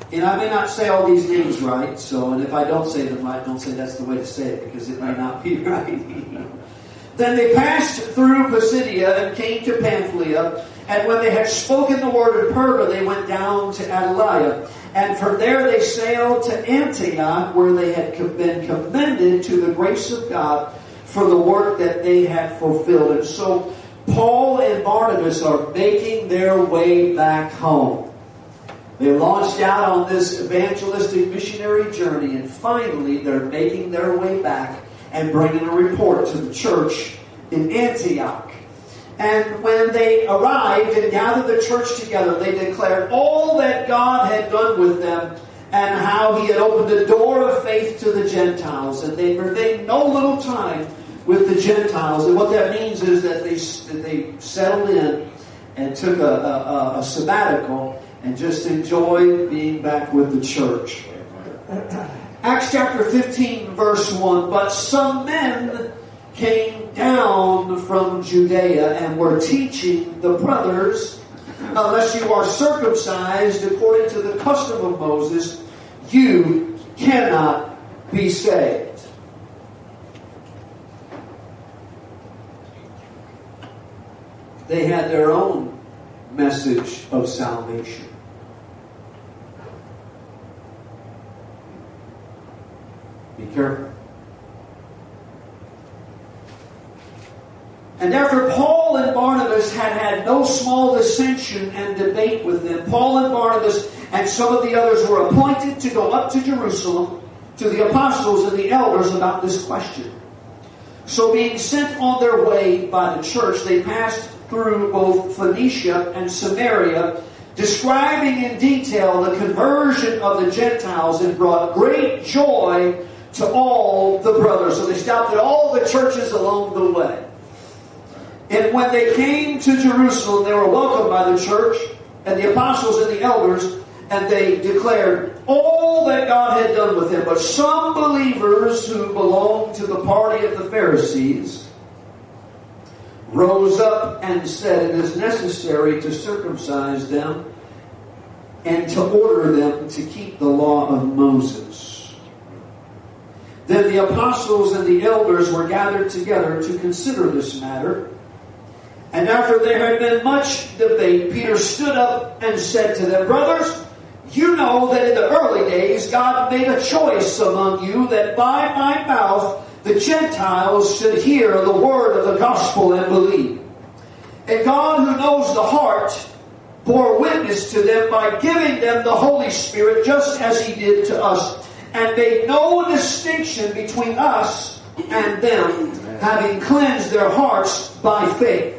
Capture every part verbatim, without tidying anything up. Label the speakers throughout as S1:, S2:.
S1: And I may not say all these names right, so, and if I don't say them right, don't say that's the way to say it, because it may not be right. Then they passed through Pisidia and came to Pamphylia, and when they had spoken the word in Perga, they went down to Attalia. And from there they sailed to Antioch, where they had been commended to the grace of God for the work that they had fulfilled. And so Paul and Barnabas are making their way back home. They launched out on this evangelistic missionary journey, and finally they're making their way back and bringing a report to the church in Antioch. And when they arrived and gathered the church together, they declared all that God had done with them and how He had opened the door of faith to the Gentiles. And they remained no little time with the Gentiles. And what that means is that they, that they settled in and took a, a, a sabbatical and just enjoyed being back with the church. Acts chapter fifteen, verse one. But some men came down from Judea and were teaching the brothers, unless you are circumcised according to the custom of Moses, you cannot be saved. They had their own message of salvation. Be careful. And after Paul and Barnabas had had no small dissension and debate with them, Paul and Barnabas and some of the others were appointed to go up to Jerusalem to the apostles and the elders about this question. So being sent on their way by the church, they passed through both Phoenicia and Samaria, describing in detail the conversion of the Gentiles, and brought great joy to all the brothers. So they stopped at all the churches along the way. And when they came to Jerusalem, they were welcomed by the church and the apostles and the elders, and they declared all that God had done with them. But some believers who belonged to the party of the Pharisees rose up and said, it is necessary to circumcise them and to order them to keep the law of Moses. Then the apostles and the elders were gathered together to consider this matter. And after there had been much debate, Peter stood up and said to them, brothers, you know that in the early days God made a choice among you that by my mouth the Gentiles should hear the word of the gospel and believe. And God, who knows the heart, bore witness to them by giving them the Holy Spirit, just as He did to us, and made no distinction between us and them, having cleansed their hearts by faith.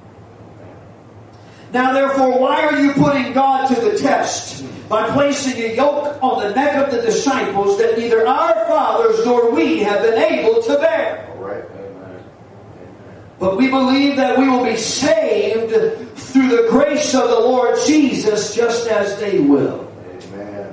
S1: Now therefore, why are you putting God to the test by placing a yoke on the neck of the disciples that neither our fathers nor we have been able to bear?
S2: All right. Amen.
S1: But we believe that we will be saved through the grace of the Lord Jesus, just as they will.
S2: Amen.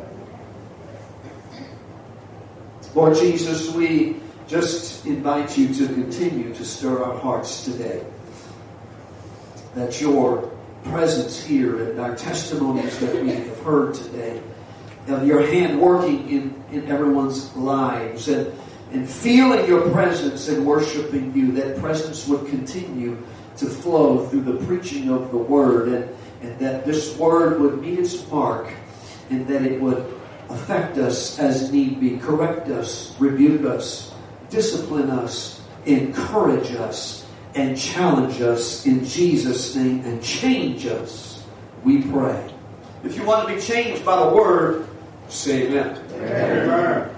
S1: Lord Jesus, we just invite you to continue to stir our hearts today. That your presence here and our testimonies that we have heard today, of your hand working in, in everyone's lives, and, and feeling your presence and worshiping you, that presence would continue to flow through the preaching of the word, and, and that this word would meet its mark, and that it would affect us as need be, correct us, rebuke us, discipline us, encourage us, and challenge us in Jesus' name, and change us, we pray. If you want to be changed by the word, say amen.
S2: Amen. Amen.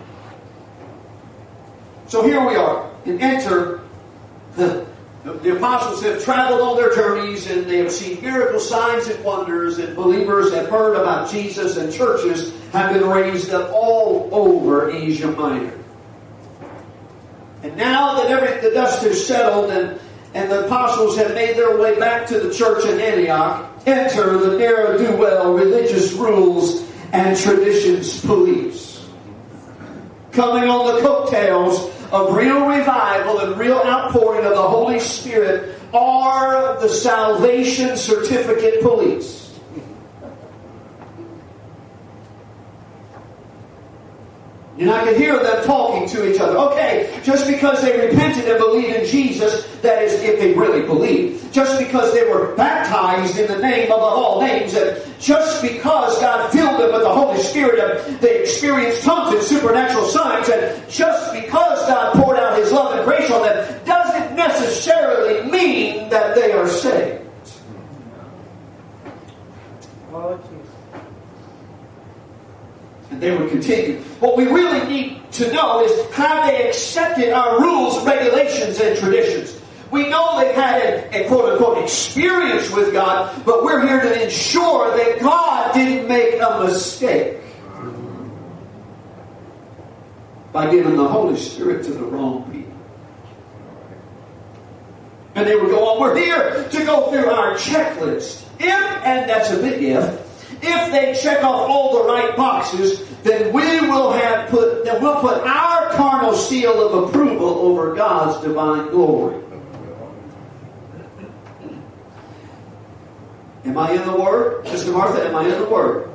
S1: So here we are, and enter the, the, the apostles have traveled on their journeys, and they have seen miracles, signs, and wonders, and believers have heard about Jesus, and churches have been raised up all over Asia Minor. And now that every the dust has settled, and And the apostles have made their way back to the church in Antioch, enter the ne'er-do-well religious rules and traditions police. Coming on the coattails of real revival and real outpouring of the Holy Spirit are the salvation certificate police. And I could hear them talking to each other. Okay, just because they repented and believed in Jesus, that is, if they really believed. Just because they were baptized in the name above all names, and just because God filled them with the Holy Spirit, and they experienced tongues and supernatural signs, and just because God poured out His love and grace on them, doesn't necessarily mean that they are saved.
S3: Oh, Jesus.
S1: And they would continue. What we really need to know is how they accepted our rules, regulations, and traditions. We know they had a, a quote-unquote experience with God, but we're here to ensure that God didn't make a mistake by giving the Holy Spirit to the wrong people. And they would go on, we're here to go through our checklist. If, and that's a big if, if they check off all the right boxes, then we will have put then we'll put our carnal seal of approval over God's divine glory. Am I in the Word? Sister Martha, am I in the Word?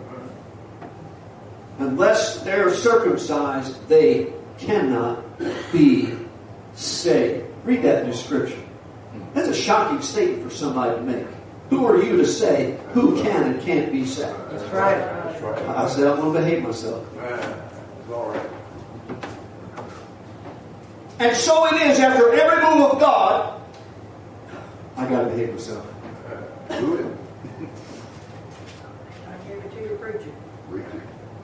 S1: Unless they're circumcised, they cannot be saved. Read that in the Scripture. That's a shocking statement for somebody to make. Who are you to say who can and can't be saved?
S3: That's right. That's right.
S1: I said I'm going to behave myself.
S2: It's all right.
S1: And so it is after every move of God, I got to behave myself.
S2: Do it.
S3: I gave it to you, preacher.
S2: Preach it.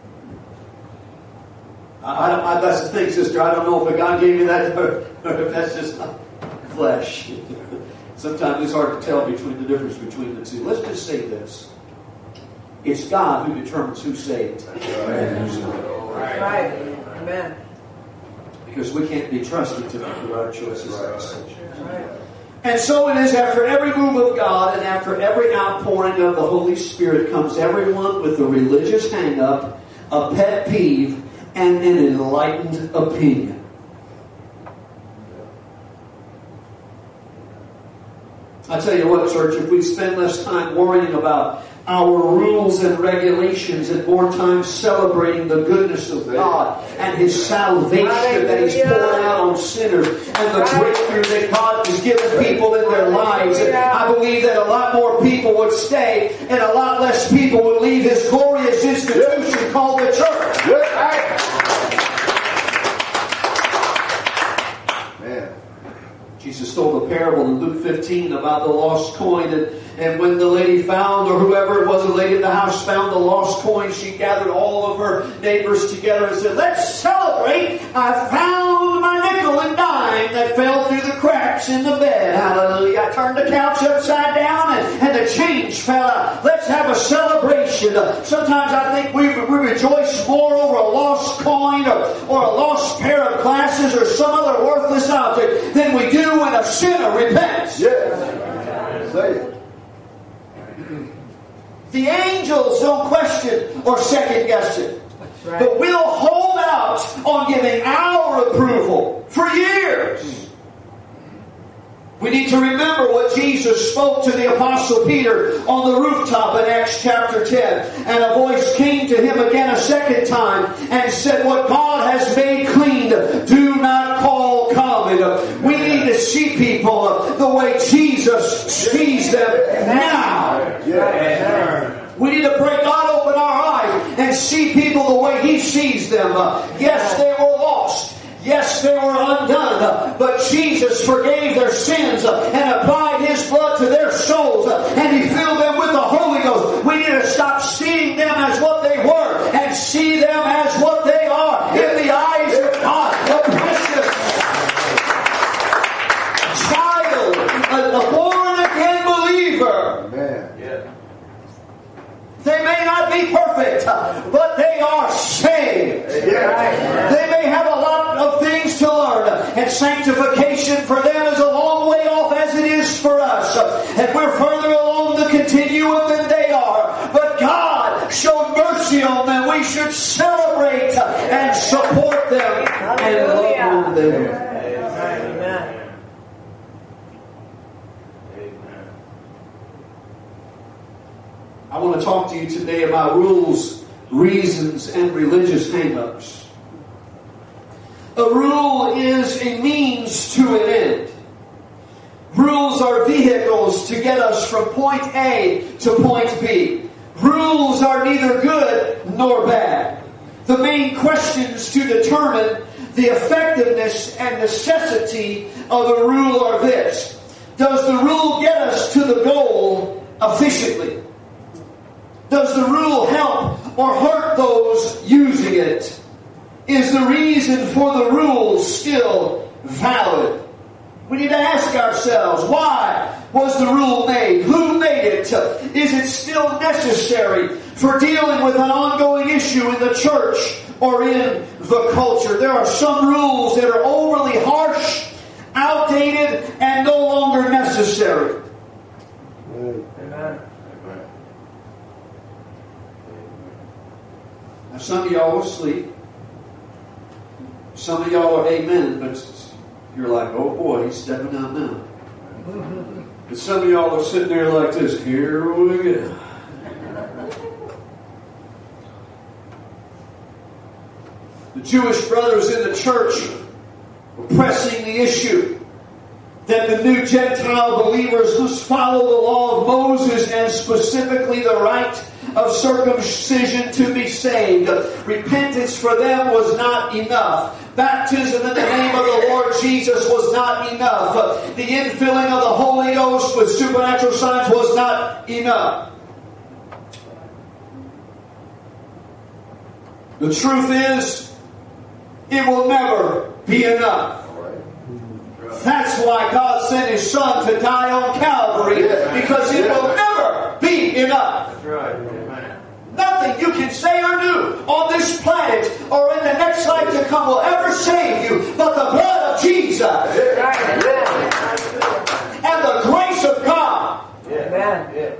S1: I, I don't, I, that's the thing, sister. I don't know if God gave me that or, or if that's just flesh. Sometimes it's hard to tell between the difference between the two. Let's just say this. It's God who determines who's saved and who's not.
S3: That's right. Amen.
S1: Because we can't be trusted to make the right choices.
S3: That's right.
S1: And so it is after every move of God and after every outpouring of the Holy Spirit comes everyone with a religious hang-up, a pet peeve, and an enlightened opinion. I tell you what, church, if we spend less time worrying about our rules and regulations and more time celebrating the goodness of God and His salvation that He's poured out on sinners and the breakthrough that God has given people in their lives, and I believe that a lot more people would stay and a lot less people would leave His glorious institution called the church.
S2: Man.
S1: Jesus told a parable in Luke fifteen about the lost coin, and, and when the lady found, or whoever it was, the lady in the house found the lost coin, she gathered all of her neighbors together and said, "Let's celebrate! I found my nickel and dime that fell through the cracks in the bed. Hallelujah! I turned the couch upside down and, and the change fell out. Let's have a celebration." Uh, sometimes I think we, we rejoice more over a lost coin or, or a lost pair of glasses or some other worthless object than we do when a sinner repents.
S2: Yes. Say it.
S1: The angels don't question or second guess it.
S3: Right.
S1: But we'll hold out on giving our approval for years. We need to remember what Jesus spoke to the Apostle Peter on the rooftop in Acts chapter ten. And a voice came to him again a second time and said, "What God has made clean, do not call common." We need to see people the way Jesus sees them now.
S2: Yes.
S1: We need to pray, God, open our eyes and see people the way He sees them. Yes, they were lost. Yes, they were undone, but Jesus forgave their sins and applied His blood to their souls, and He filled them with the Holy Ghost. We need to stop seeing them as what they were and see them as what they are in the eyes of God. A precious child, a, a born-again believer.
S2: Amen. Yeah.
S1: They may not be perfect, but they are saved.
S2: Yeah.
S1: They may have a lot of things to learn, and sanctification for them is a long way off as it is for us. And we're further along the continuum than they are. But God showed mercy on them. We should celebrate and support them and love on them.
S3: Amen.
S1: I want to talk to you today about rules, reasons, and religious hang-ups. A rule is a means to an end. Rules are vehicles to get us from point A to point B. Rules are neither good nor bad. The main questions to determine the effectiveness and necessity of a rule are this. Does the rule get us to the goal efficiently? Does the rule help or hurt those using it? Is the reason for the rule still valid? We need to ask ourselves, why was the rule made? Who made it? Is it still necessary for dealing with an ongoing issue in the church or in the culture? There are some rules that are overly harsh, outdated, and no longer necessary.
S3: Amen.
S1: Now, some of y'all will sleep. Some of y'all are amen, but you're like, oh boy, he's stepping out now. But some of y'all are sitting there like this. Here we go. The Jewish brothers in the church were pressing the issue that the new Gentile believers must follow the law of Moses and specifically the rite of circumcision to be saved. Repentance for them was not enough. Baptism in the name of the Lord Jesus was not enough. The infilling of the Holy Ghost with supernatural signs was not enough. The truth is, it will never be enough. That's why God sent His Son to die on Calvary, because it will never be enough.
S2: That's right. Amen.
S1: Nothing you can say or do on this planet or in the next life to come will ever save you but the blood of Jesus and the grace of God.
S3: Amen.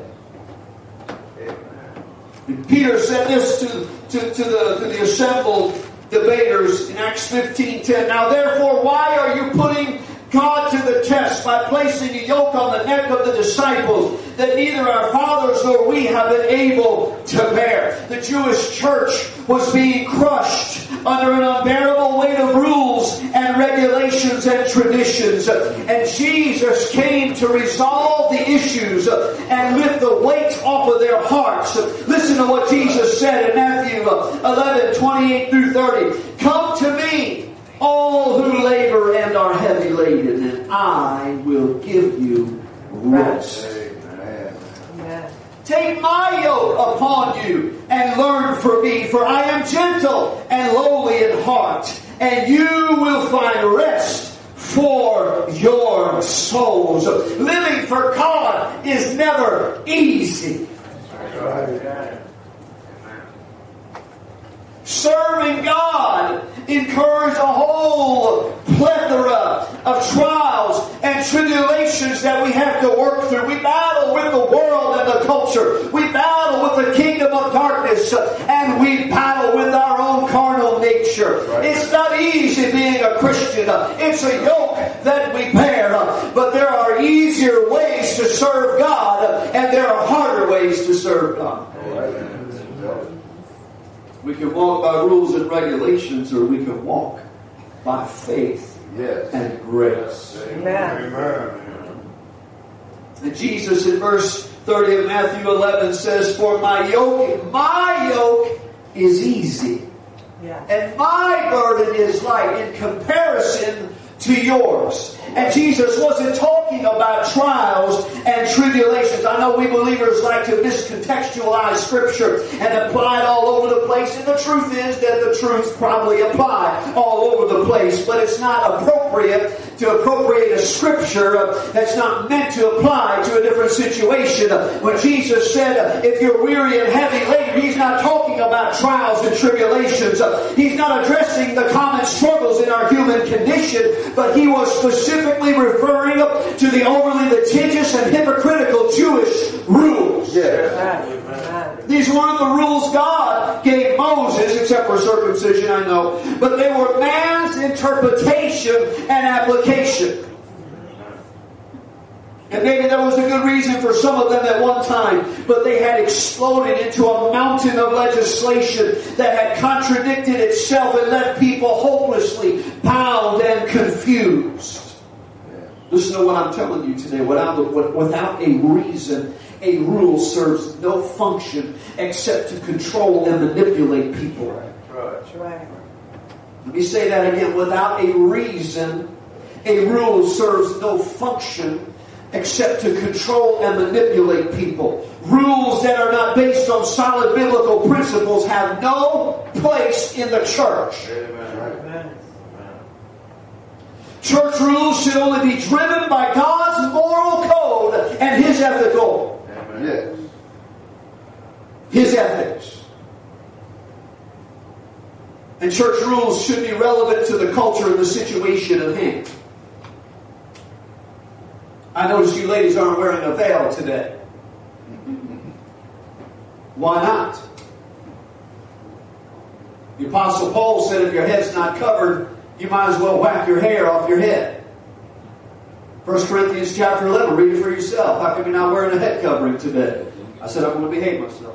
S1: And Peter said this to, to, to, the, to the assembled debaters in Acts fifteen ten. Now therefore, why are you putting God to the test by placing a yoke on the neck of the disciples that neither our fathers nor we have been able to bear? The Jewish church was being crushed under an unbearable weight of rules and regulations and traditions. And Jesus came to resolve the issues and lift the weight off of their hearts. Listen to what Jesus said in Matthew eleven twenty-eight through thirty. Come to me, all who labor and are heavy laden, and I will give you rest.
S3: Amen.
S1: Take my yoke upon you and learn from me, for I am gentle and lowly in heart, and you will find rest for your souls. Living for God is never easy. Serving God incurs a whole plethora of trials and tribulations that we have to work through. We battle with the world and the culture. We battle with the kingdom of darkness. And we battle with our own carnal nature. It's not easy being a Christian. It's a yoke that we bear. But there are easier ways to serve God, and there are harder ways to serve God. We can walk by rules and regulations, or we can walk by faith
S2: Yes.
S1: and grace.
S3: Amen.
S1: And Jesus in verse thirty of Matthew eleven says, for my yoke, my yoke is easy,
S3: Yeah.
S1: and my burden is light in comparison to yours. And Jesus wasn't talking about trials and tribulations. I know we believers like to miscontextualize Scripture and apply it all over the place. And the truth is that the truth probably apply all over the place. But it's not appropriate to appropriate a Scripture that's not meant to apply to a different situation. When Jesus said, if you're weary and heavy laden, He's not talking about trials and tribulations. He's not addressing the common struggles in our human condition, but He was specifically referring to the overly litigious and hypocritical Jewish rules.
S2: Yes.
S1: These weren't the rules God gave Moses, except for circumcision, I know, but they were man's interpretation and application. And maybe there was a good reason for some of them at one time, but they had exploded into a mountain of legislation that had contradicted itself and left people hopelessly bound and confused. Listen to what I'm telling you today. Without, without a reason, a rule serves no function except to control and manipulate people.
S3: That's right.
S1: Let me say that again. Without a reason, a rule serves no function except to control and manipulate people. Rules that are not based on solid biblical principles have no place in the church.
S3: Amen.
S1: Church rules should only be driven by God's moral code and His ethical.
S3: Yes.
S1: His ethics. And church rules should be relevant to the culture and the situation at hand. I notice you ladies aren't wearing a veil today. Why not? The Apostle Paul said if your head's not covered, you might as well whack your hair off your head. First Corinthians chapter eleven, read it for yourself. How come you're not wearing a head covering today? I said I'm going to behave myself.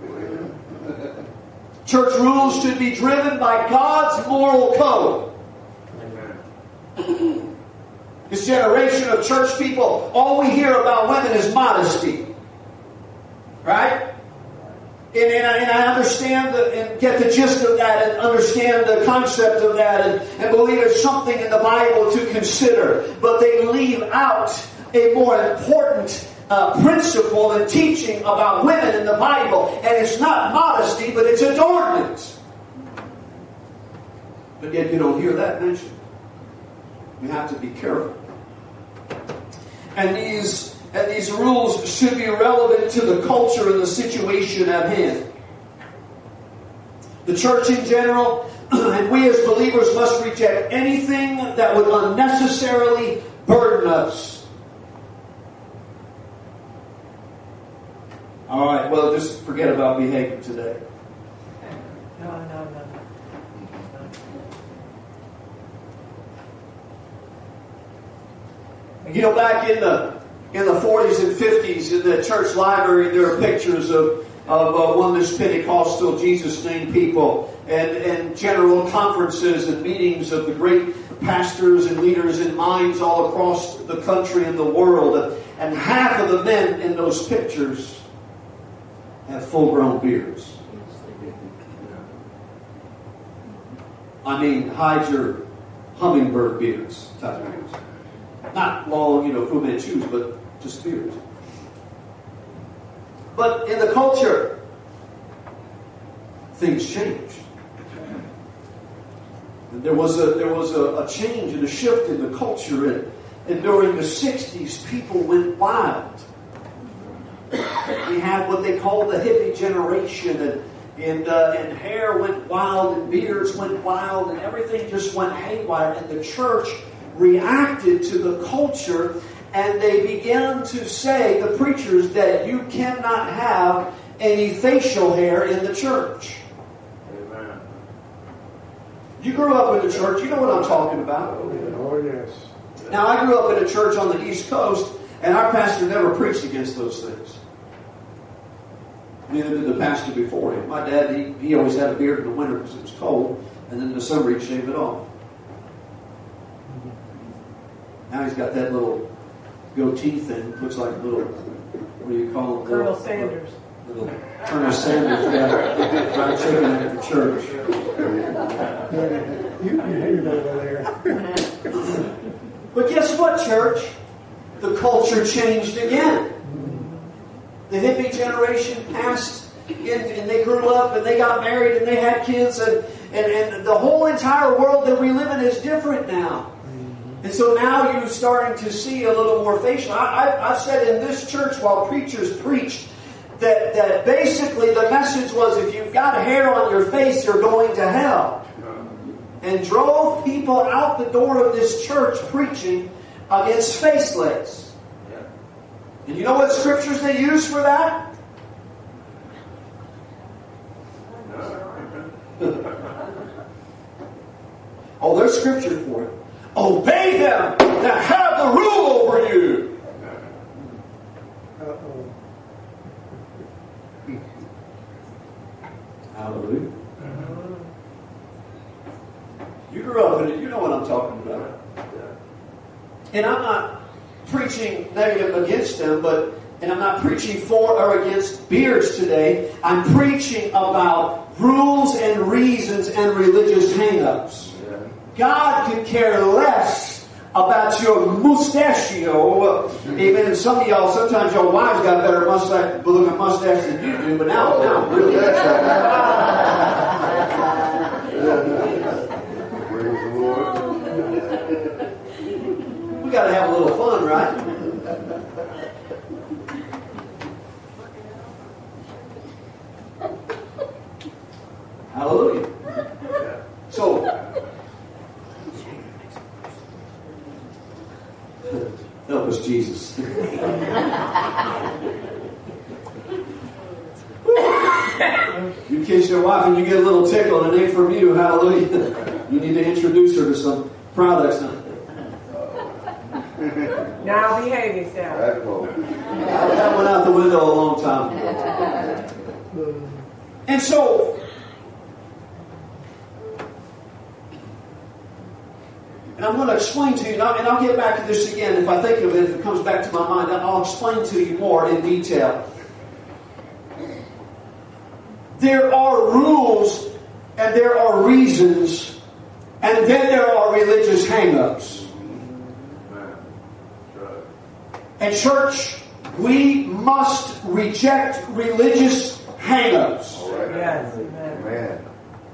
S1: Church rules should be driven by God's moral code.
S3: Amen.
S1: This generation of church people, all we hear about women is modesty. Right? And, and, I, and I understand the, and get the gist of that and understand the concept of that and, and believe it's something in the Bible to consider. But they leave out a more important uh, principle and teaching about women in the Bible. And it's not modesty, but it's adornment. But yet you don't hear that mentioned. You have to be careful. And these and these rules should be relevant to the culture and the situation at hand. The church in general, and we as believers must reject anything that would unnecessarily burden us. All right, well, just forget about behavior today.
S2: No, no, no.
S1: You know, back in the in the forties and fifties, in the church library, there are pictures of of uh, oneness Pentecostal Jesus name people and and general conferences and meetings of the great pastors and leaders and minds all across the country and the world. And half of the men in those pictures have full-grown beards. I mean, hide your hummingbird beards type beards. Not long, you know, Fu Manchus, but just beards. But in the culture, things changed. And there was a there was a, a change and a shift in the culture, and, and during the sixties, people went wild. We had what they called the hippie generation, and and, uh, and hair went wild, and beards went wild, and everything just went haywire. And the church reacted to the culture, and they began to say, the preachers, that you cannot have any facial hair in the church.
S3: Amen.
S1: You grew up in the church, you know what I'm talking about.
S3: Oh, yes.
S1: Now, I grew up in a church on the East Coast, and our pastor never preached against those things. Neither did the pastor before him. My dad, he, he always had a beard in the winter because it was cold, and then in the summer he'd shave it off. Now he's got that little goatee thing. Looks like a little, what do you call it?
S2: Colonel
S1: little,
S2: Sanders.
S1: Little Colonel Sanders, yeah. Fried chicken after church.
S3: You behaved over there.
S1: But guess what, church? The culture changed again. The hippie generation passed, and, and they grew up, and they got married, and they had kids, and, and, and the whole entire world that we live in is different now. And so now you're starting to see a little more facial. I, I, I said in this church while preachers preached that, that basically the message was if you've got hair on your face, you're going to hell. And drove people out the door of this church preaching against faceless. And you know what scriptures they use for that? Oh, there's scripture for it. Obey them that have the rule over you. Hallelujah. You grew up in it. You know what I'm talking about. And I'm not preaching negative against them, but and I'm not preaching for or against beards today. I'm preaching about rules and reasons and religious hang-ups. God could care less about your mustachio. Amen. And some of y'all, sometimes your wives got better mustache, looking mustache than you do, but now, now, really.
S3: Praise the Lord.
S1: We got to have a little fun, right? Hallelujah. So, help us, Jesus. You kiss your wife and you get a little tickle and it ain't from you. Hallelujah. You need to introduce her to some products now.
S2: Now behave yourself.
S1: That went out the window a long time ago. And so, and I'm going to explain to you, and I'll, and I'll get back to this again if I think of it, if it comes back to my mind, I'll explain to you more in detail. There are rules, and there are reasons, and then there are religious hang-ups. And church, we must reject religious hang-ups.
S2: Yes, amen.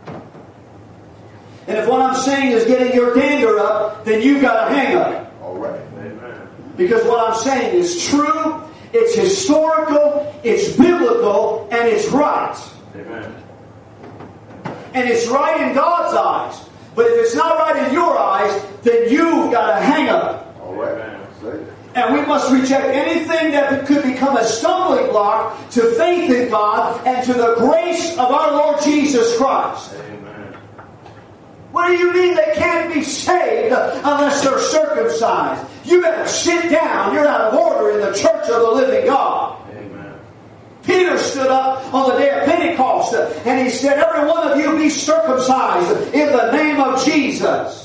S1: And if what I'm saying is getting your gander up, then you got a hang-up.
S3: All right. Amen.
S1: Because what I'm saying is true, it's historical, it's biblical, and it's right.
S3: Amen.
S1: And it's right in God's eyes. But if it's not right in your eyes, then you've got a hang-up.
S3: All right. Say it.
S1: And we must reject anything that could become a stumbling block to faith in God and to the grace of our Lord Jesus Christ.
S3: Amen.
S1: What do you mean they can't be saved unless they're circumcised? You better sit down. You're out of order in the church of the living God.
S3: Amen.
S1: Peter stood up on the day of Pentecost and he said, every one of you be circumcised in the name of Jesus.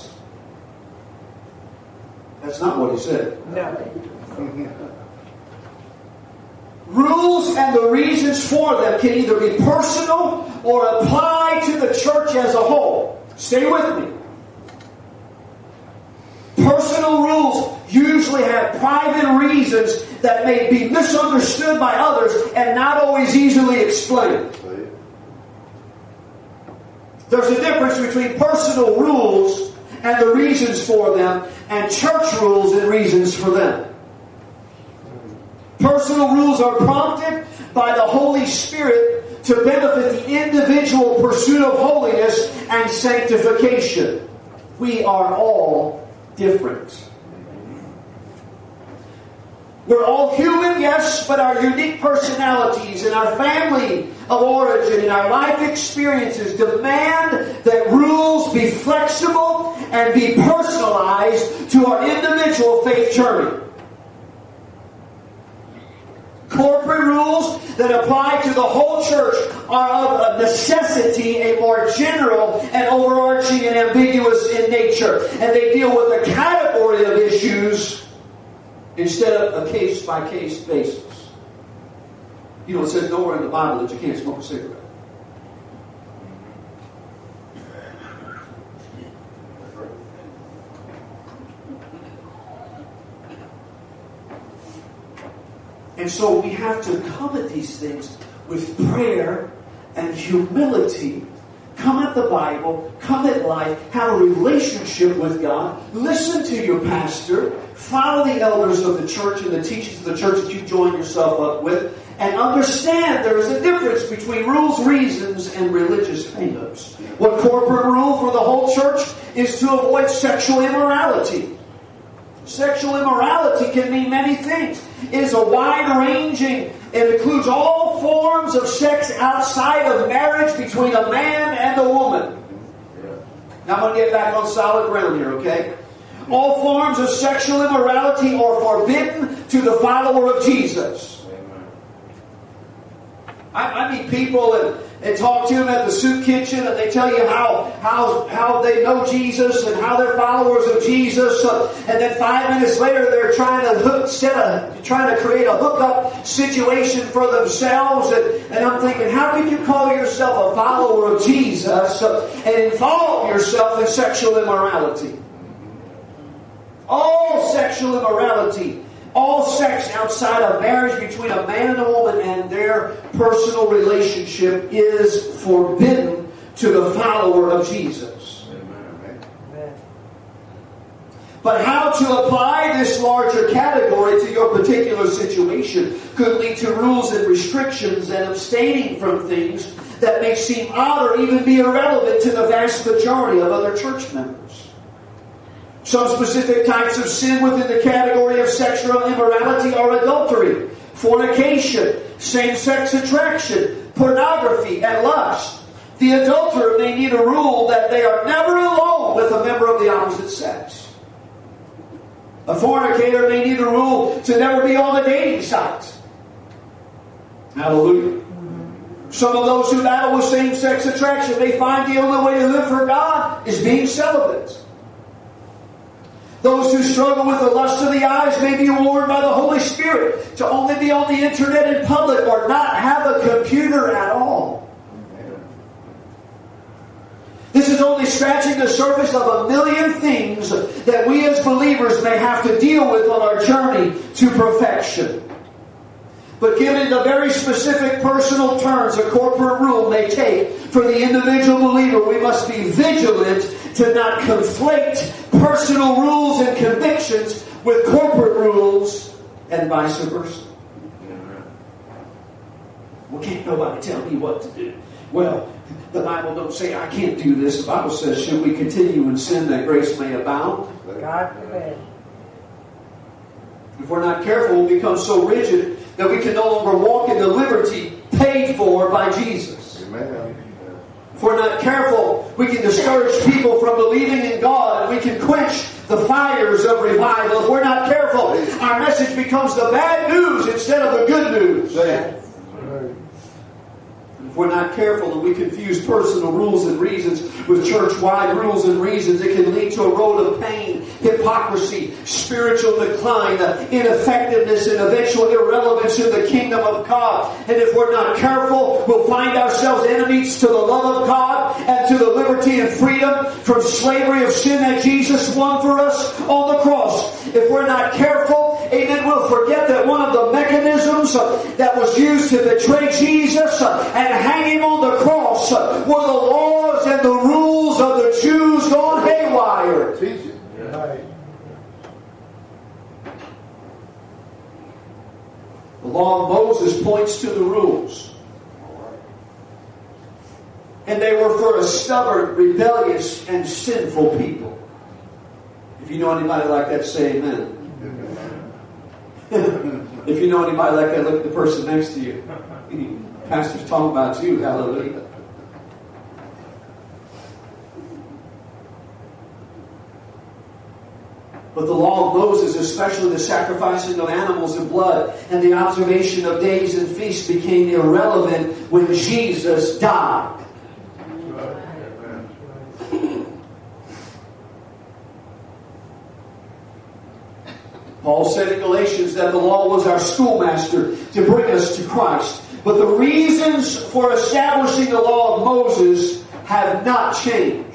S1: That's not what he said.
S2: No.
S1: Rules and the reasons for them can either be personal or apply to the church as a whole. Stay with me. Personal rules usually have private reasons that may be misunderstood by others and not always easily explained. There's a difference between personal rules and the reasons for them, and church rules and reasons for them. Personal rules are prompted by the Holy Spirit to benefit the individual pursuit of holiness and sanctification. We are all different. We're all human, yes, but our unique personalities and our family of origin and our life experiences demand that rules be flexible and be personalized to our individual faith journey. Corporate rules that apply to the whole church are of a necessity a more general and overarching and ambiguous in nature. And they deal with a category of issues instead of a case-by-case basis. You know, it says nowhere in the Bible that you can't smoke a cigarette. And so we have to come at these things with prayer and humility. Come at the Bible, come at life, have a relationship with God, listen to your pastor, follow the elders of the church and the teachings of the church that you join yourself up with, and understand there is a difference between rules, reasons, and religious hang-ups. One corporate rule for the whole church is to avoid sexual immorality. Sexual immorality can mean many things. It is a wide-ranging, it includes all forms of sex outside of marriage between a man and a woman. Now I'm going to get back on solid ground here, okay? All forms of sexual immorality are forbidden to the follower of Jesus. I, I meet people and, and talk to them at the soup kitchen, and they tell you how how how they know Jesus and how they're followers of Jesus. Uh, and then five minutes later, they're trying to hook, set a, trying to create a hookup situation for themselves. And, and I'm thinking, how can you call yourself a follower of Jesus uh, and involve yourself in sexual immorality? All sexual immorality. All sex outside of marriage between a man and a woman and their personal relationship is forbidden to the follower of Jesus.
S2: Amen.
S1: But how to apply this larger category to your particular situation could lead to rules and restrictions and abstaining from things that may seem odd or even be irrelevant to the vast majority of other church members. Some specific types of sin within the category of sexual immorality are adultery, fornication, same-sex attraction, pornography, and lust. The adulterer may need a rule that they are never alone with a member of the opposite sex. A fornicator may need a rule to never be on the dating sites. Hallelujah. Some of those who battle with same-sex attraction may find the only way to live for God is being celibate. Those who struggle with the lust of the eyes may be warned by the Holy Spirit to only be on the internet in public or not have a computer at all. This is only scratching the surface of a million things that we as believers may have to deal with on our journey to perfection. But given the very specific personal turns a corporate rule may take for the individual believer, we must be vigilant to not conflate personal rules and convictions with corporate rules and vice versa. Well, can't nobody tell me what to do? Well, the Bible don't say I can't do this. The Bible says, should we continue in sin that grace may abound?
S2: God forbid.
S1: If we're not careful, we'll become so rigid that we can no longer walk in the liberty paid for by Jesus.
S3: Amen.
S1: If we're not careful, we can discourage people from believing in God, and we can quench the fires of revival. If we're not careful, our message becomes the bad news instead of the good news. If we're not careful and we confuse personal rules and reasons with church-wide rules and reasons, it can lead to a road of pain, hypocrisy, spiritual decline, ineffectiveness, and eventual irrelevance in the kingdom of God. And if we're not careful, we'll find ourselves enemies to the love of God and to the liberty and freedom from slavery of sin that Jesus won for us on the cross. If we're not careful, amen, we'll forget that one of the mechanisms that was used to betray Jesus and hang him on the cross were the laws and the rules of the Jews gone haywire.
S3: Teach it. Right.
S1: The law of Moses points to the rules. And they were for a stubborn, rebellious, and sinful people. If you know anybody like that, say amen. If you know anybody like that, look at the person next to you. Pastor's talking about you. Hallelujah. But the law of Moses, especially the sacrificing of animals and blood and the observation of days and feasts, became irrelevant when Jesus died. Paul said in Galatians that the law was our schoolmaster to bring us to Christ. But the reasons for establishing the law of Moses have not changed.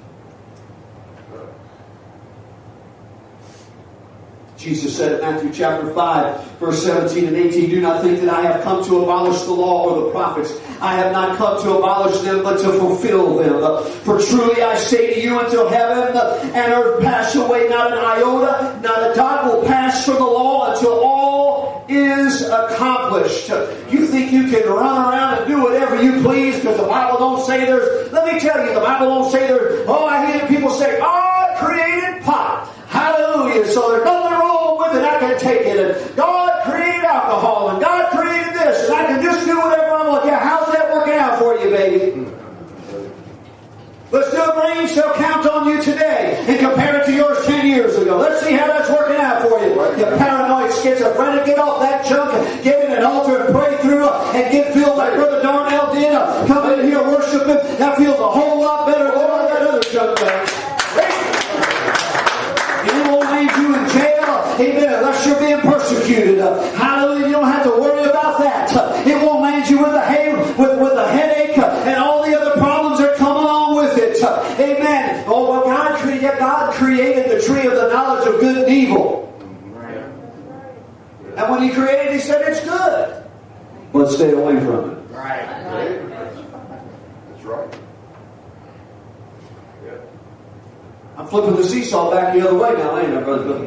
S1: Jesus said in Matthew chapter five, verse seventeen and eighteen, do not think that I have come to abolish the law or the prophets. I have not come to abolish them, but to fulfill them. For truly I say to you, until heaven and earth pass away, not an iota, not a dot will pass from the law until all is accomplished. You think you can run around and do whatever you please because the Bible don't say there's, let me tell you, the Bible don't say there's, oh, I hear people say, God created pot. Hallelujah. So there's nothing wrong with it. I can take it. And God created alcohol. And God created this. And I can just do whatever I want. Yeah, how's that working out for you, baby? Let's do a brain cell count on you today and compare it to yours ten years ago. Let's see how that's working out for you. You paranoid schizophrenic. Get off that junk and get in an altar and pray through and get filled like Brother let's stay away from it.
S3: Right. That's right. Yeah.
S1: I'm flipping the seesaw back the other way now, ain't I, Brother Bill?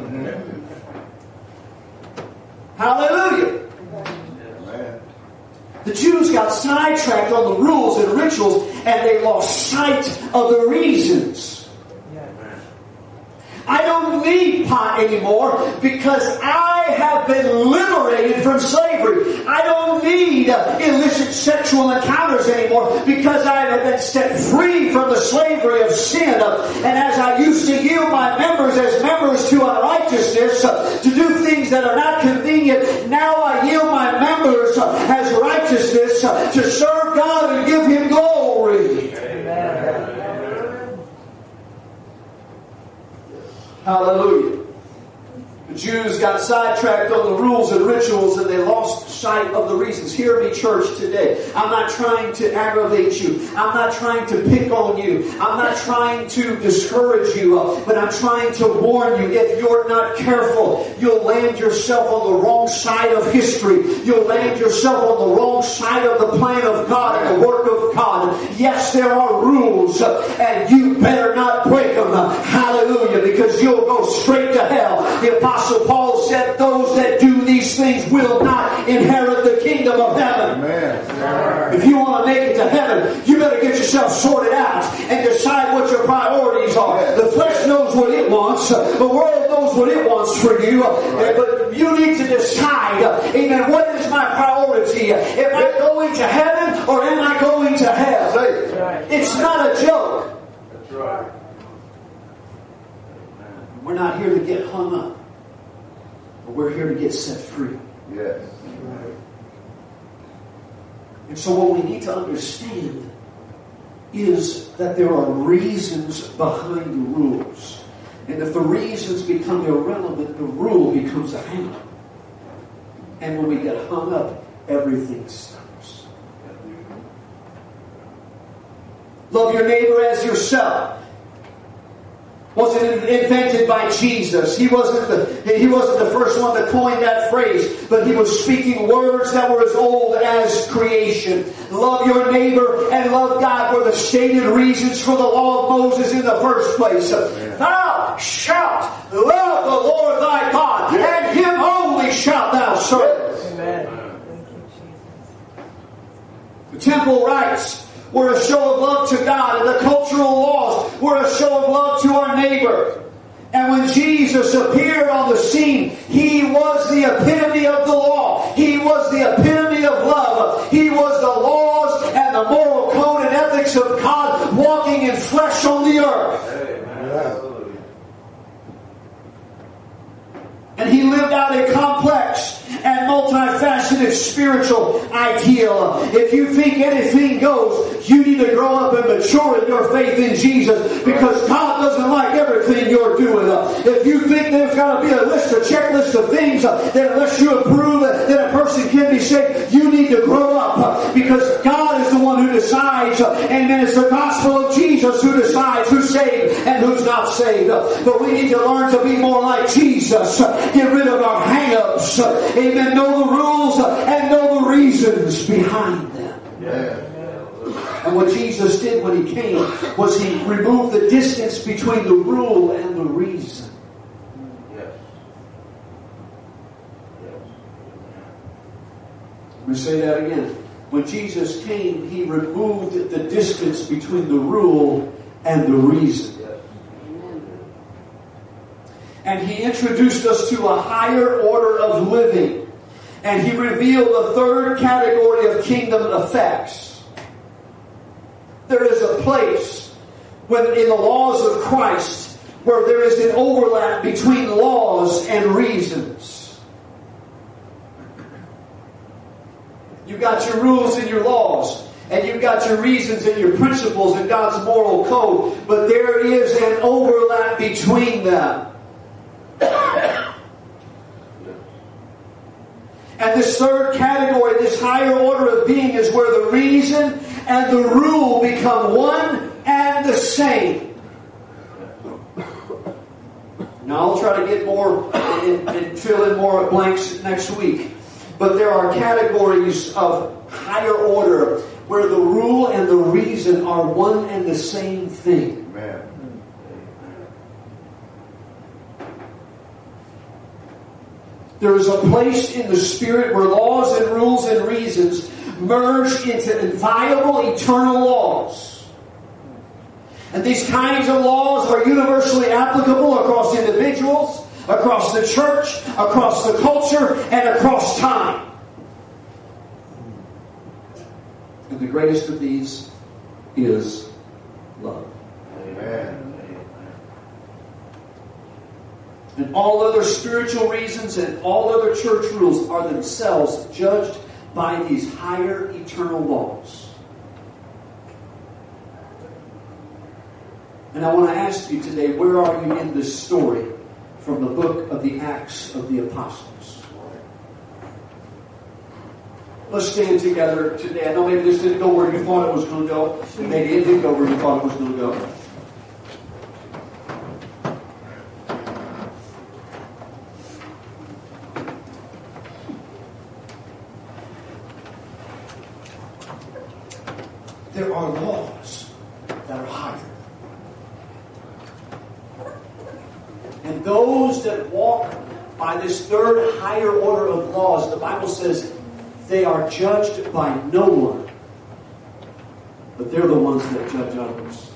S1: Hallelujah.
S3: Amen.
S1: The Jews got sidetracked on the rules and rituals, and they lost sight of the reasons. I don't need pot anymore because I have been liberated from slavery. I don't need uh, illicit sexual encounters anymore because I have been set free from the slavery of sin. Uh, and as I used to yield my members as members to unrighteousness, uh, to do things that are not convenient, now I yield my members uh, as righteousness uh, to serve God and give Him glory.
S2: Amen.
S1: Hallelujah. The Jews got sidetracked on the rules and rituals and they lost sight of the reasons. Hear me, church, today. I'm not trying to aggravate you. I'm not trying to pick on you. I'm not trying to discourage you. Uh, but I'm trying to warn you. If you're not careful, you'll land yourself on the wrong side of history. You'll land yourself on the wrong side of the plan of God and the work of God. Yes, there are rules, uh, and you better not break them. Uh, hallelujah, because you'll go straight to hell. The Apostle Paul said, those that do these things will not inherit the kingdom of heaven.
S3: Amen.
S1: If you want to make it to heaven, you better get yourself sorted out and decide what your priorities are. The flesh knows what it wants. The world knows what it wants for you. But you need to decide, amen, what is my priority? Am I going to heaven or am I going to hell? It's not a joke.
S3: That's right.
S1: We're not here to get hung up. But we're here to get set free.
S3: Yes.
S1: And so what we need to understand is that there are reasons behind the rules. And if the reasons become irrelevant, the rule becomes a hang-up. And when we get hung up, everything stops. Love your neighbor as yourself. Wasn't invented by Jesus. He wasn't the he wasn't the first one to coin that phrase, but he was speaking words that were as old as creation. Love your neighbor and love God were the stated reasons for the law of Moses in the first place. Yeah. Thou shalt love the Lord thy God, yeah. and Him only shalt thou serve.
S2: Amen. Thank you, Jesus.
S1: The temple rites were a show of love to God, and the cultural laws were a show of love to our neighbor. And when Jesus appeared on the scene, He was the epitome of the law. He was the epitome of love. He was the laws and the moral code and ethics of God walking in flesh on the earth.
S3: Amen.
S1: And He lived out a complex and multifaceted spiritual ideal. If you think anything goes, you need to grow up and mature in your faith in Jesus, because God doesn't like everything you're doing. If you think there's got to be a list, a checklist of things that unless you approve that a person can be saved, you need to grow up, because God is the one who decides, and then it's the gospel of Jesus who decides who's saved and who's not saved. But we need to learn to be more like Jesus. Get rid of our hang-ups. Amen. Know the rules and know the reasons behind them.
S3: Yeah.
S1: And what Jesus did when He came was He removed the distance between the rule and the reason.
S3: Yes. Yes.
S1: Let me say that again. When Jesus came, He removed the distance between the rule and the reason. And He introduced us to a higher order of living. And He revealed a third category of kingdom effects. There is a place when in the laws of Christ where there is an overlap between laws and reasons. You've got your rules and your laws, and you've got your reasons and your principles and God's moral code, but there is an overlap between them. And this third category, this higher order of being, is where the reason and the rule become one and the same. Now I'll try to get more and, and fill in more blanks next week. But there are categories of higher order where the rule and the reason are one and the same thing.
S3: Amen.
S1: There is a place in the Spirit where laws and rules and reasons merge into inviolable eternal laws. And these kinds of laws are universally applicable across individuals, across the church, across the culture, and across time. And the greatest of these is love.
S3: Amen.
S1: And all other spiritual reasons and all other church rules are themselves judged by these higher eternal laws. And I want to ask you today, where are you in this story from the book of the Acts of the Apostles? Let's stand together today. I know maybe this didn't go where you thought it was going to go. Maybe it did go where you thought it was going to go. There are laws that are higher. And those that walk by this third higher order of laws, the Bible says they are judged by no one. But they're the ones that judge others.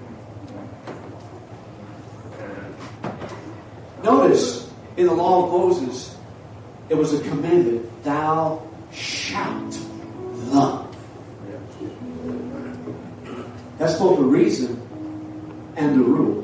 S1: Notice, in the law of Moses, it was a commandment, thou shalt love. That's both the reason and the rule.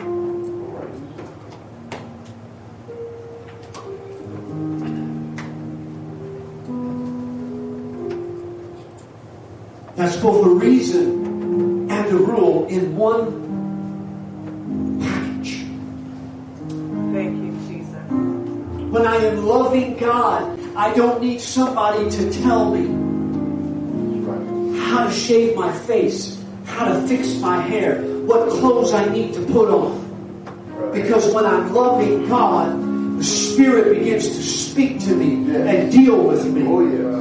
S1: That's both the reason and the rule in one package.
S2: Thank you, Jesus.
S1: When I am loving God, I don't need somebody to tell me how to shave my face, how to fix my hair, what clothes I need to put on. Because when I'm loving God, the Spirit begins to speak to me and deal with me.
S3: Oh, yeah.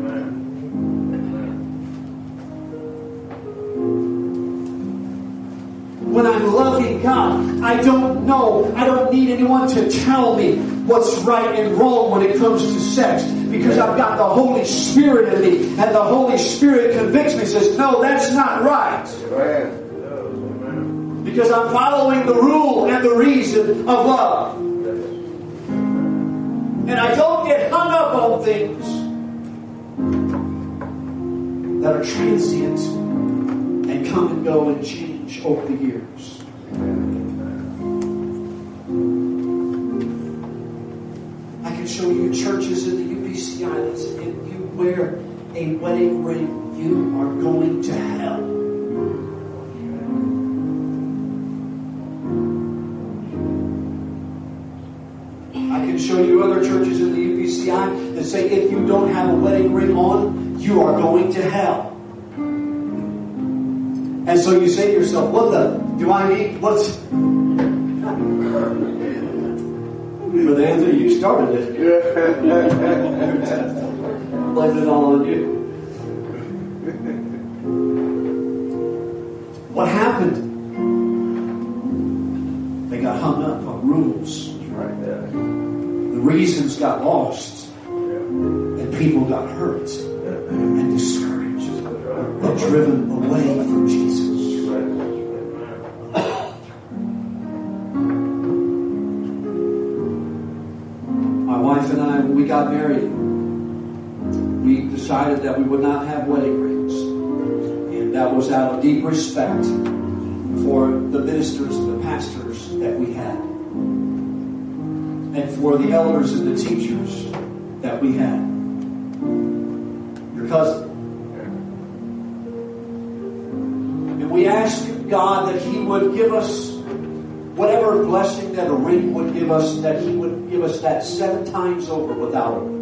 S1: When I'm loving God, I don't know, I don't need anyone to tell me what's right and wrong when it comes to sex. Because I've got the Holy Spirit in me. And the Holy Spirit convicts me and says, no, that's not right. Because I'm following the rule and the reason of love. And I don't get hung up on things that are transient and come and go and change over the years. I can show you churches in the U P C Islands, and if you wear a wedding ring, you are going to hell. I can show you other churches in the U P C I that say if you don't have a wedding ring on, you are going to hell. And so you say to yourself, what the, do I need, what's... Brother Anthony, you started it. Blame it all on you. What happened? They got hung up on rules. The reasons got lost. And people got hurt and discouraged and driven away from Jesus. My wife and I, when we got married, we decided that we would not have wedding rings. And that was out of deep respect for the ministers and the pastors that we had. And for the elders and the teachers that we had. Your cousin. And we asked God that He would give us whatever blessing that a ring would give us, that He would give us that seven times over without it.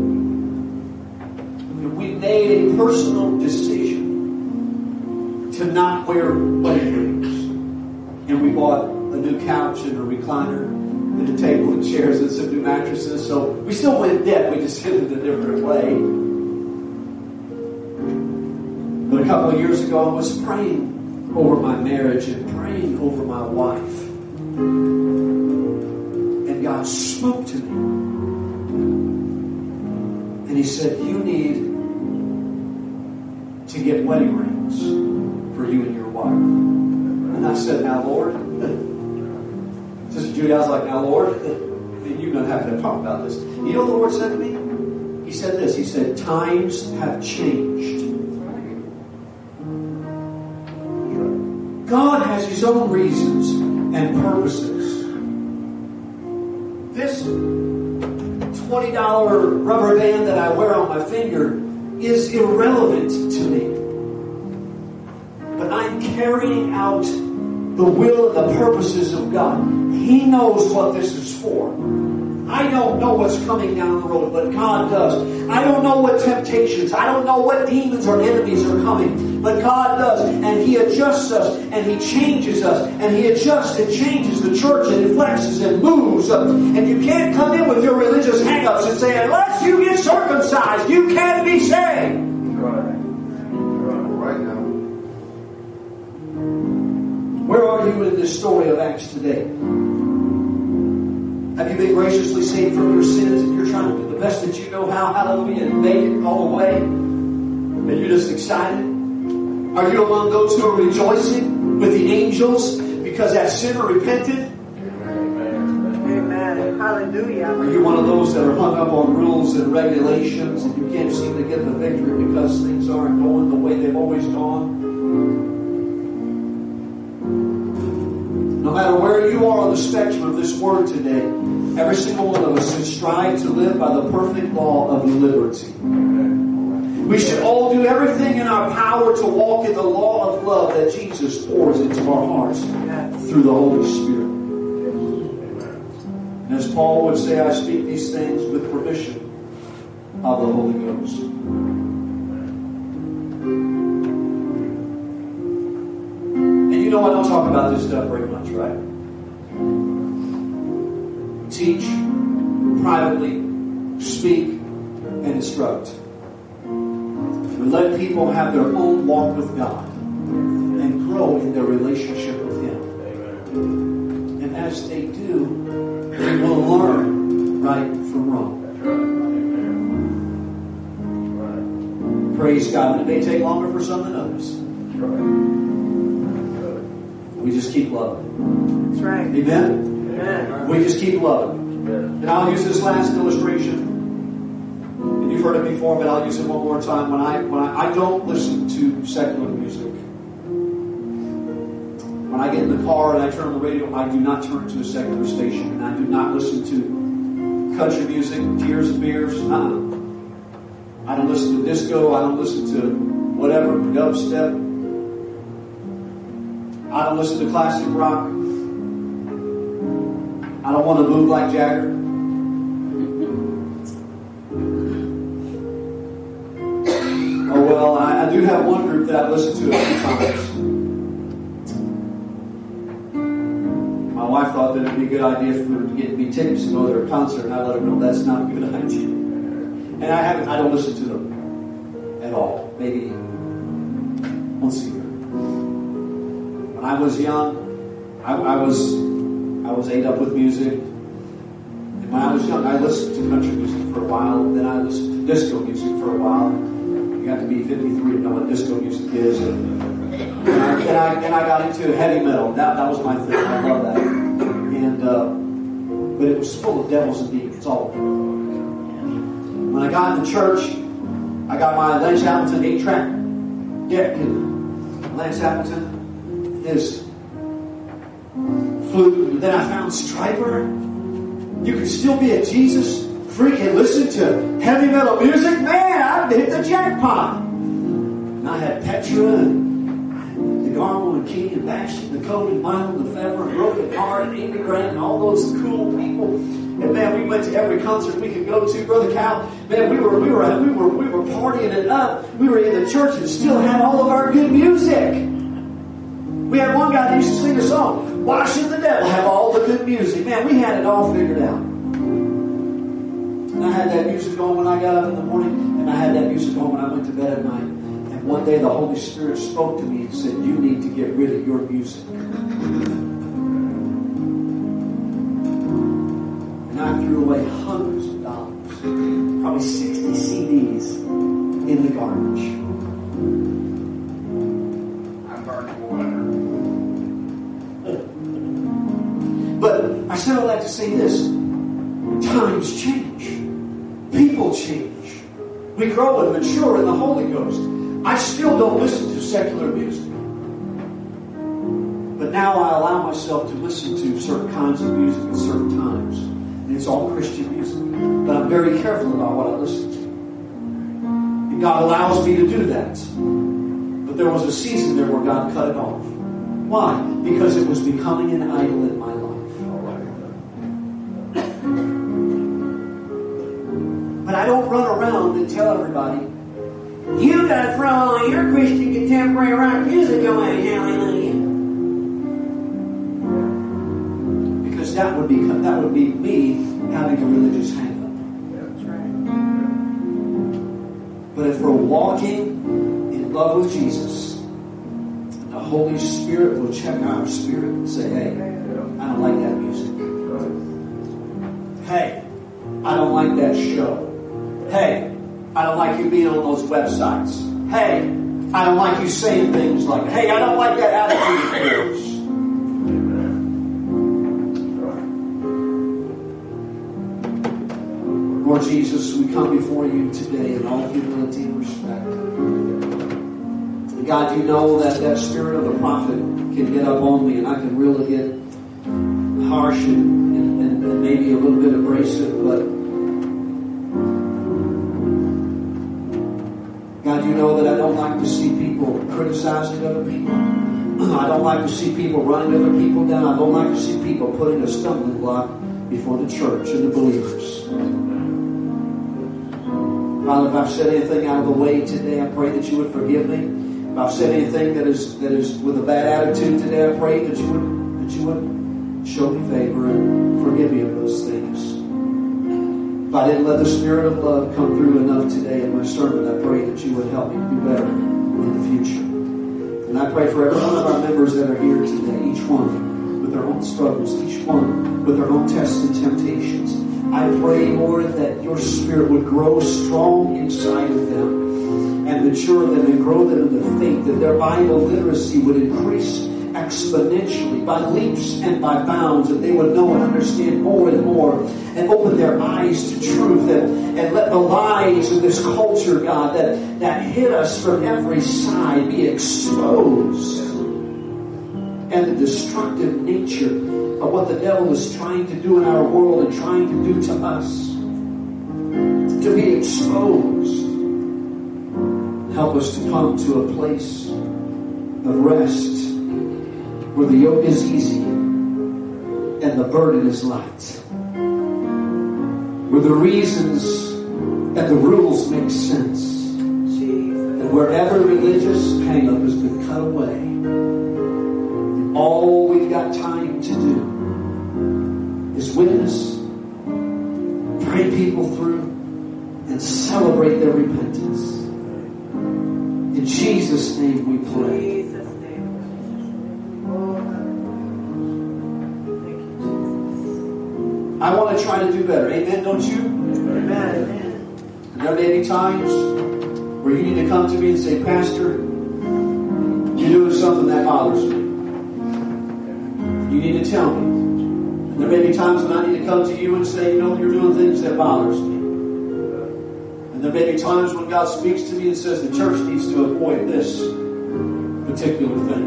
S1: And we made a personal decision to not wear wedding rings. And we bought a new couch and a recliner. and a table and chairs and some new mattresses. So we still went in debt. We just did it a different way. But a couple of years ago, I was praying over my marriage and praying over my wife. And God spoke to me. And He said, you need to get wedding rings for you and your wife. And I said, now, Lord. Sister Judy, I was like, now, Lord, you're going to have to talk about this. You know what the Lord said to me? He said this. He said, times have changed. God has His own reasons and purposes. This twenty dollars rubber band that I wear on my finger is irrelevant to me. But I'm carrying out the will and the purposes of God. He knows what this is for. I don't know what's coming down the road, but God does. I don't know what temptations, I don't know what demons or enemies are coming, but God does. And He adjusts us, and He changes us, and He adjusts and changes the church, and He flexes and moves. And you can't come in with your religious hang-ups and say, unless you get circumcised, you can't be saved.
S3: Right. Right now.
S1: Where are you in this story of Acts today? Have you been graciously saved from your sins and you're trying to do the best that you know how, hallelujah, and make it all the way? And you're just excited? Are you among those who are rejoicing with the angels because that sinner repented?
S2: Amen. Hallelujah.
S1: Are you one of those that are hung up on rules and regulations and you can't seem to get the victory because things aren't going the way they've always gone? No matter where you are on the spectrum of this word today, every single one of us should strive to live by the perfect law of liberty. We should all do everything in our power to walk in the law of love that Jesus pours into our hearts through the Holy Spirit. And as Paul would say, I speak these things with permission of the Holy Ghost. And you know I don't talk about this stuff very much, right? We teach, privately, speak, and instruct. We let people have their own walk with God and grow in their relationship with Him. Amen. And as they do, they will learn right from wrong. Right. Praise God. It may take longer for some than others. Right. We just keep loving.
S2: That's right.
S1: Amen? Amen. We just keep loving. And I'll use this last illustration. And you've heard it before, but I'll use it one more time. When I when I, I don't listen to secular music. When I get in the car and I turn on the radio, I do not turn to a secular station, and I do not listen to country music, Tears and Beers. Uh-uh. I don't listen to disco. I don't listen to whatever, dubstep. I don't listen to classic rock. I don't want to move like Jagger. Oh well, I, I do have one group that I've listened to a few times. My wife thought that it would be a good idea for her to get me tickets to go to their concert, and I let her know that's not a good idea. And I haven't. I don't listen to them at all. Maybe once a year. When I was young, I, I was I was ate up with music. And when I was young, I listened to country music for a while. Then I listened to disco music for a while. You got to be fifty-three to know what disco music is. And, and, I, and, I, and I got into heavy metal. That, that was my thing. I love that. And uh, but it was full of devils and demons. All of it. When I got into church, I got my Lance Appleton eight-track deck. And Lance Appleton, his flute. And then I found Stryper. You can still be a Jesus freak and listen to heavy metal music. Man, I hit the jackpot. And I had Petra and DeGarmo and Key and Bash and Dakota and Michael and Lefebvre and Broken Heart and Amy Grant and all those cool people. And man, we went to every concert we could go to. Brother Cal, man, we were we were we were we were partying it up. We were in the church and still had all of our good music. We had one guy that used to sing a song, "Washing the Devil," have all the good music. Man, we had it all figured out. And I had that music going when I got up in the morning, and I had that music going when I went to bed at night. And one day the Holy Spirit spoke to me and said, "You need to get rid of your music." And I threw away hundreds of dollars, probably sixty C Ds in the garbage.
S3: I burned water.
S1: But I said all that to say this. Times change. People change. We grow and mature in the Holy Ghost. I still don't listen to secular music. But now I allow myself to listen to certain kinds of music at certain times. And it's all Christian music. But I'm very careful about what I listen to. And God allows me to do that. But there was a season there where God cut it off. Why? Because it was becoming an idol in my life. But I don't run around and tell everybody, "You got to throw all your Christian contemporary rock music away, hallelujah." Because that would be that would be me having a religious hang-up.
S2: That's right.
S1: But if we're walking in love with Jesus, the Holy Spirit will check our spirit and say, "Hey, I don't like that music. Hey, I don't like that show. Hey, I don't like you being on those websites. Hey, I don't like you saying things like, hey, I don't like that attitude of yours." Lord Jesus, we come before you today in all humility and respect. And God, you know that that spirit of the prophet can get up on me, and I can really get harsh and, and, and maybe a little bit abrasive, but God, you know that I don't like to see people criticizing other people. I don't like to see people running other people down. I don't like to see people putting a stumbling block before the church and the believers. Father, if I've said anything out of the way today, I pray that you would forgive me. If I've said anything that is that is with a bad attitude today, I pray that you would that you would show me favor and forgive me of those things. If I didn't let the Spirit of love come through enough today in my sermon, I pray that you would help me do better in the future. And I pray for every one of our members that are here today, each one with their own struggles, each one with their own tests and temptations. I pray, Lord, that your Spirit would grow strong inside of them and mature them and grow them in the faith, that their Bible literacy would increase exponentially by leaps and by bounds, that they would know and understand more and more and open their eyes to truth and, and let the lies of this culture, God, that, that hit us from every side be exposed, and the destructive nature of what the devil is trying to do in our world and trying to do to us to be exposed. Help us to come to a place of rest where the yoke is easy and the burden is light, where the reasons and the rules make sense, and where every religious hang-up has been cut away, and all we've got time to do is witness, pray people through, and celebrate their repentance. In Jesus' name we pray.
S2: Jesus' name. Oh, thank you, Jesus.
S1: I want to try to do better. Amen, don't you?
S2: Amen.
S1: And there may be times where you need to come to me and say, "Pastor, you're doing something that bothers me." You need to tell me. And there may be times when I need to come to you and say, "You know, you're doing things that bothers me." And there may be times when God speaks to me and says the church needs to avoid this particular thing.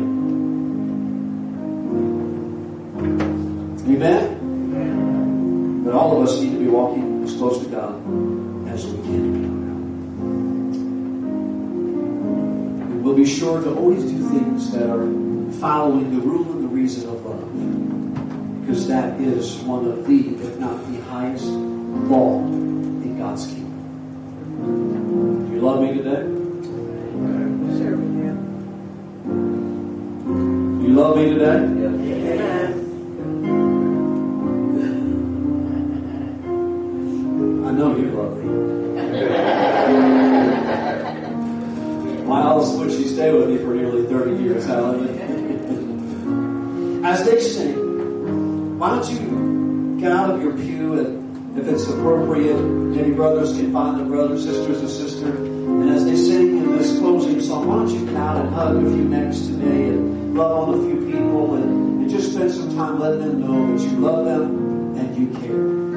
S1: Amen? But all of us need to be walking as close to God as we can. And we'll be sure to always do things that are following the rule and the reason of love. Because that is one of the, if not the highest law in God's kingdom. Do you love me today?
S2: Sure we do.
S1: You love me today?
S2: Amen.
S1: I know you love me. Why else would she stay with me for nearly thirty years, Helen? As they sing, why don't you get out of your pew and, if it's appropriate, maybe brothers can find their brother, sisters a sister. And as they sing in this closing song, why don't you come out and hug a few necks today and love on a few people and, and just spend some time letting them know that you love them and you care.